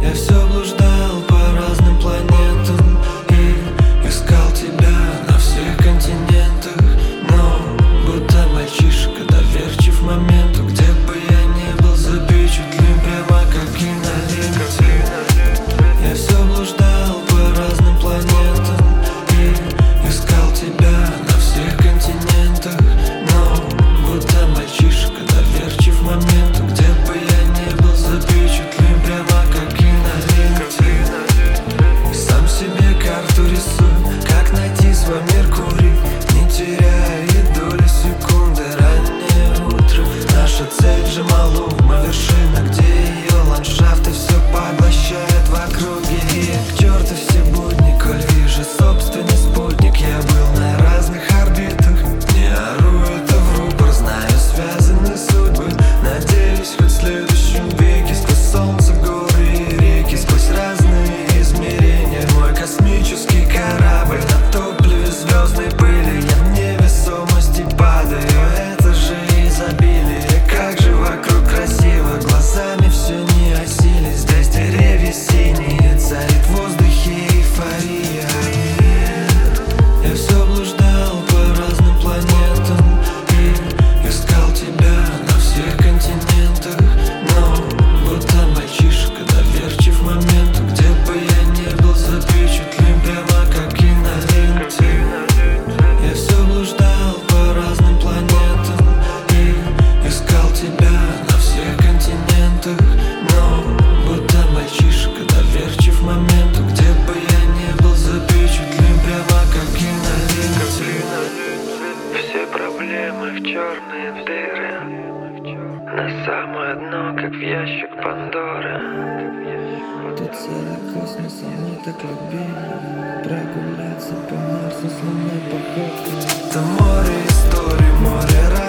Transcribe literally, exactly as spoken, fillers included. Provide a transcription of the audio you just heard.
Я все блуждал по разным планетам и искал тебя на всех континентах, но будто мальчишка, доверчив моменту. Где бы я ни был, запечатлен прямо как киноленте. Я все блуждал по разным планетам и искал тебя на всех континентах, но будто мальчишка, доверчив моменту. Где бы я ни был, запечатлен прямо как киноленте. Сам себе карту рисую, как найти свой Меркурий, не теряя и доли секунды. Раннее утро, наша цель же Малу, мы вершина, где ее ландшафты все поглощает в округе. И к черту все будни, коль вижу собственный спутник. Я был на разных орбитах, не ору, это в рупор. Знаю, связаны судьбы, надеюсь, хоть в следующем веке. Сквозь солнце, горы и реки, сквозь разные измерения. Мой космический корабль на топливе звездной пыли. Я в невесомости падаю, это же изобилие. Как же вокруг красиво, глазами все не осилить. Здесь деревья синие, царит в воздухе эйфория. Я все блуждал по разным планетам и искал тебя на всех континентах, но будто мальчишка, доверчив моменту. Где бы я ни был, запечатлен прямо как киноленте. Я все блуждал по разным планетам и искал тебя на всех континентах, но будто мальчишка, доверчив моменту. Где бы я ни был, запечатлен прямо как киноленте. Все проблемы в черные дыры, на самое дно, как в ящик Пандоры. Тут целый космос, а мне так любили прогуляться по Марсу с лунной походкой. Это море историй, море